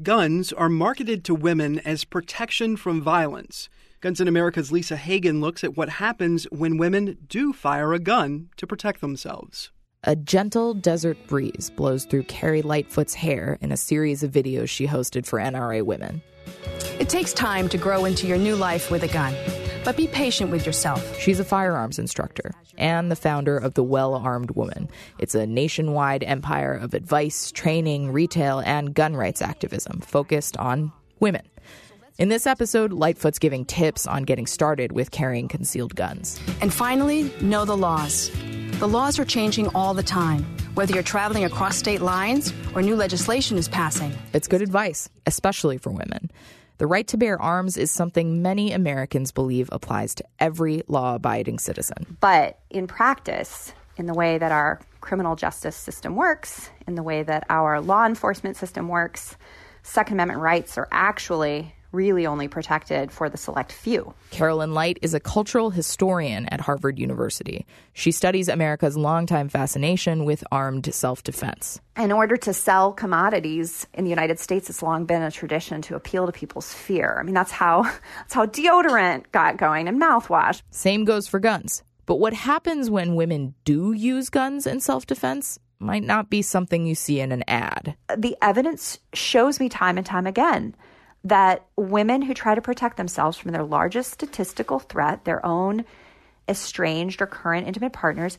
Guns are marketed to women as protection from violence. Guns in America's Lisa Hagen looks at what happens when women do fire a gun to protect themselves. A gentle desert breeze blows through Carrie Lightfoot's hair in a series of videos she hosted for NRA Women. It takes time to grow into your new life with a gun, but be patient with yourself. She's a firearms instructor and the founder of The Well-Armed Woman. It's a nationwide empire of advice, training, retail, and gun rights activism focused on women. In this episode, Lightfoot's giving tips on getting started with carrying concealed guns. And finally, know the laws. The laws are changing all the time, whether you're traveling across state lines or new legislation is passing. It's good advice, especially for women. The right to bear arms is something many Americans believe applies to every law-abiding citizen. But in practice, in the way that our criminal justice system works, in the way that our law enforcement system works, Second Amendment rights are actually really only protected for the select few. Carolyn Light is a cultural historian at Harvard University. She studies America's longtime fascination with armed self-defense. In order to sell commodities in the United States, it's long been a tradition to appeal to people's fear. I mean, that's how deodorant got going and mouthwash. Same goes for guns. But what happens when women do use guns in self-defense might not be something you see in an ad. The evidence shows me time and time again that women who try to protect themselves from their largest statistical threat, their own estranged or current intimate partners,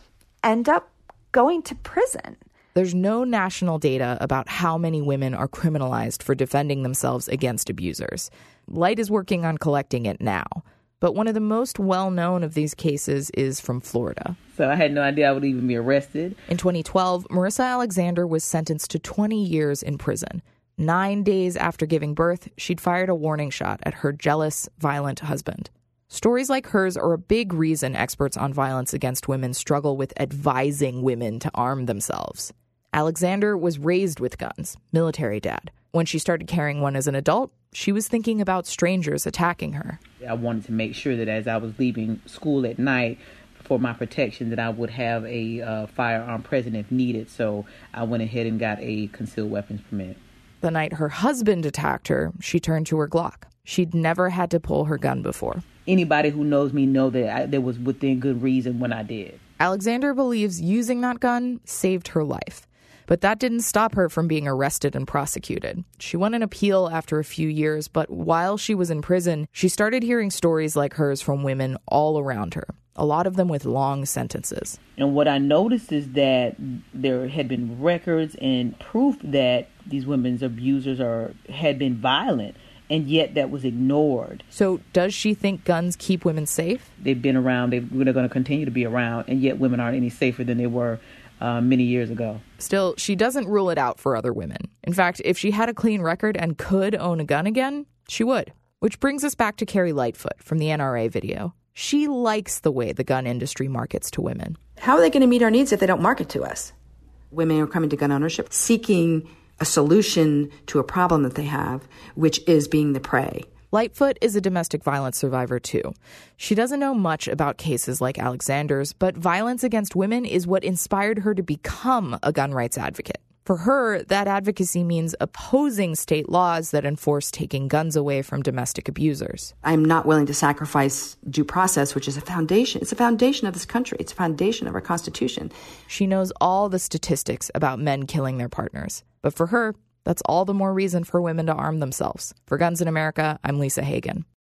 end up going to prison. There's no national data about how many women are criminalized for defending themselves against abusers. Light is working on collecting it now. But one of the most well-known of these cases is from Florida. So I had no idea I would even be arrested. In 2012, Marissa Alexander was sentenced to 20 years in prison. 9 days after giving birth, she'd fired a warning shot at her jealous, violent husband. Stories like hers are a big reason experts on violence against women struggle with advising women to arm themselves. Alexander was raised with guns, military dad. When she started carrying one as an adult, she was thinking about strangers attacking her. I wanted to make sure that as I was leaving school at night, for my protection, that I would have a firearm present if needed. So I went ahead and got a concealed weapons permit. The night her husband attacked her, she turned to her Glock. She'd never had to pull her gun before. Anybody who knows me know that there was within good reason when I did. Alexander believes using that gun saved her life. But that didn't stop her from being arrested and prosecuted. She won an appeal after a few years, but while she was in prison, she started hearing stories like hers from women all around her, a lot of them with long sentences. And what I noticed is that there had been records and proof that these women's abusers had been violent, and yet that was ignored. So does she think guns keep women safe? They've been around, they're going to continue to be around, and yet women aren't any safer than they were many years ago. Still, she doesn't rule it out for other women. In fact, if she had a clean record and could own a gun again, she would. Which brings us back to Carrie Lightfoot from the NRA video. She likes the way the gun industry markets to women. How are they going to meet our needs if they don't market to us? Women are coming to gun ownership seeking a solution to a problem that they have, which is being the prey. Lightfoot is a domestic violence survivor, too. She doesn't know much about cases like Alexander's, but violence against women is what inspired her to become a gun rights advocate. For her, that advocacy means opposing state laws that enforce taking guns away from domestic abusers. I'm not willing to sacrifice due process, which is a foundation. It's a foundation of this country. It's a foundation of our Constitution. She knows all the statistics about men killing their partners. But for her, that's all the more reason for women to arm themselves. For Guns in America, I'm Lisa Hagen.